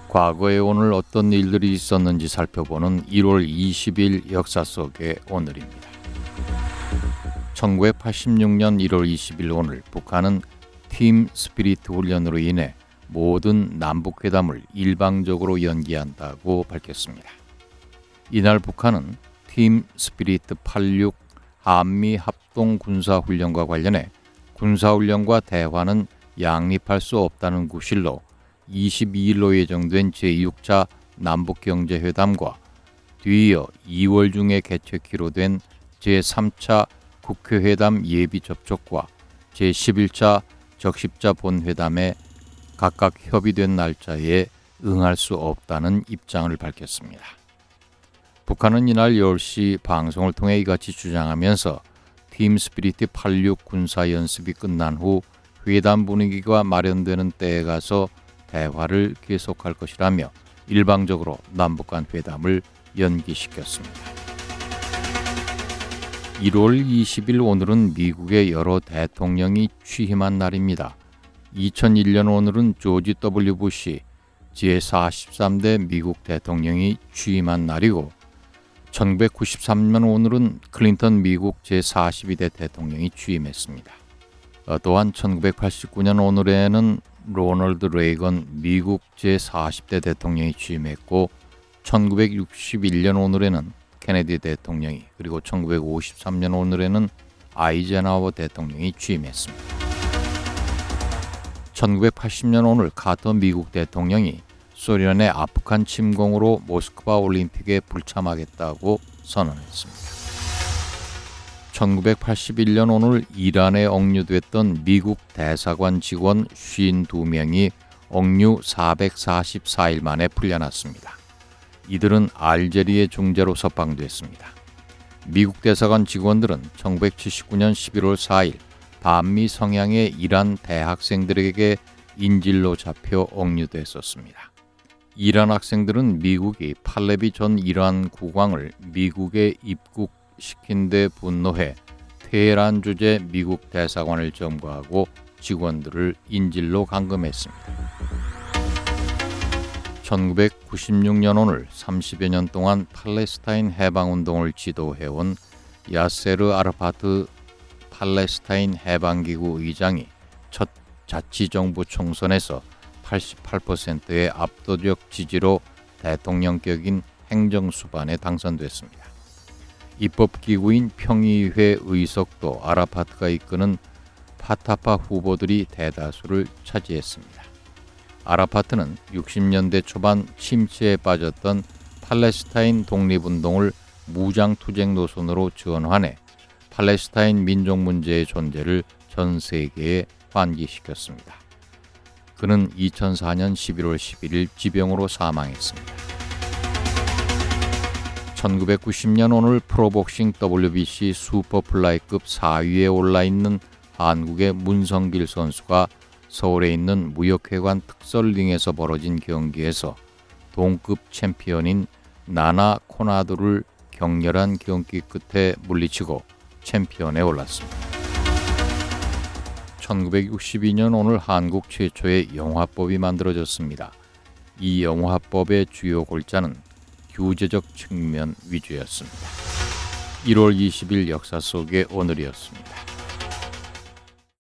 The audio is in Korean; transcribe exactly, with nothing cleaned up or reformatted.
과거에 오늘 어떤 일들이 있었는지 살펴보는 일월 이십일 역사 속의 오늘입니다. 천구백팔십육년 일월 이십일 오늘 북한은 팀 스피리트 훈련으로 인해 모든 남북회담을 일방적으로 연기한다고 밝혔습니다. 이날 북한은 팀 스피리트 팔십육 한미 합동 군사훈련과 관련해 군사훈련과 대화는 양립할 수 없다는 구실로 이십이일로 예정된 제육 차 남북경제회담과 뒤이어 이월 중에 개최키로 된 제삼 차 국회회담 예비 접촉과 제십일 차 적십자 본회담에 각각 협의된 날짜에 응할 수 없다는 입장을 밝혔습니다. 북한은 이날 열 시 방송을 통해 이같이 주장하면서 팀 스피리트 팔십육 군사연습이 끝난 후 회담 분위기가 마련되는 때에 가서 대화를 계속할 것이라며 일방적으로 남북 간 회담을 연기시켰습니다. 일월 이십일 오늘은 미국의 여러 대통령이 취임한 날입니다. 이천일년 오늘은 조지 더블유 부시 제사십삼 대 미국 대통령이 취임한 날이고 천구백구십삼년 오늘은 클린턴 미국 제사십이 대 대통령이 취임했습니다. 또한 천구백팔십구년 오늘에는 로널드 레이건 미국 제사십 대 대통령이 취임했고 천구백육십일년 오늘에는 케네디 대통령이 그리고 천구백오십삼년 오늘에는 아이젠하워 대통령이 취임했습니다. 천구백팔십년 오늘 카터 미국 대통령이 소련의 아프간 침공으로 모스크바 올림픽에 불참하겠다고 선언했습니다. 천구백팔십일년 오늘 이란에 억류됐던 미국 대사관 직원 오십이 명이 억류 사백사십사일 만에 풀려났습니다. 이들은 알제리의 중재로 석방됐습니다. 미국 대사관 직원들은 천구백칠십구년 십일월 사일 반미 성향의 이란 대학생들에게 인질로 잡혀 억류됐었습니다. 이란 학생들은 미국이 팔레비 전 이란 국왕을 미국에 입국시킨 데 분노해 테헤란 주재 미국 대사관을 점거하고 직원들을 인질로 감금했습니다. 천구백구십육년 오늘 삼십여 년 동안 팔레스타인 해방운동을 지도해온 야세르 아라파트 팔레스타인 해방기구 의장이 첫 자치정부 총선에서 팔십팔 퍼센트의 압도적 지지로 대통령격인 행정수반에 당선됐습니다. 입법기구인 평의회 의석도 아라파트가 이끄는 파타파 후보들이 대다수를 차지했습니다. 아라파트는 육십 년대 초반 침체에 빠졌던 팔레스타인 독립운동을 무장투쟁 노선으로 전환해 팔레스타인 민족 문제의 존재를 전 세계에 환기시켰습니다. 그는 이천사년 십일월 십일일 지병으로 사망했습니다. 천구백구십년 오늘 프로복싱 더블유비씨 슈퍼플라이급 사 위에 올라있는 한국의 문성길 선수가 서울에 있는 무역회관 특설링에서 벌어진 경기에서 동급 챔피언인 나나 코나도를 격렬한 경기 끝에 물리치고 챔피언에 올랐습니다. 천구백육십이년 오늘 한국 최초의 영화법이 만들어졌습니다. 이 영화법의 주요 골자는 규제적 측면 위주였습니다. 일월 이십일 역사 속의 오늘이었습니다.